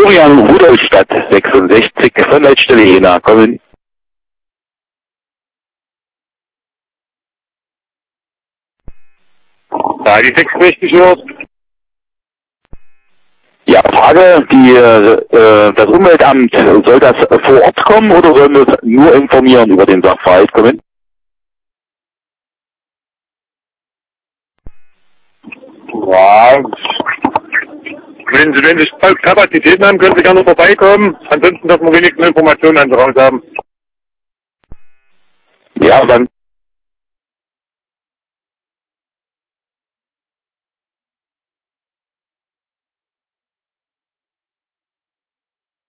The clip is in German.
Florian Rudolstadt, 66, von Leitstelle Jena, kommen. Ja, die 66 Uhr. Ja, Frage, das Umweltamt, soll das vor Ort kommen oder sollen wir nur informieren über den Sachverhalt kommen? Ja, wenn Sie Kapazitäten haben, können Sie gerne vorbeikommen. Ansonsten, dass wir wenigstens Informationen an Sie raus haben. Ja, dann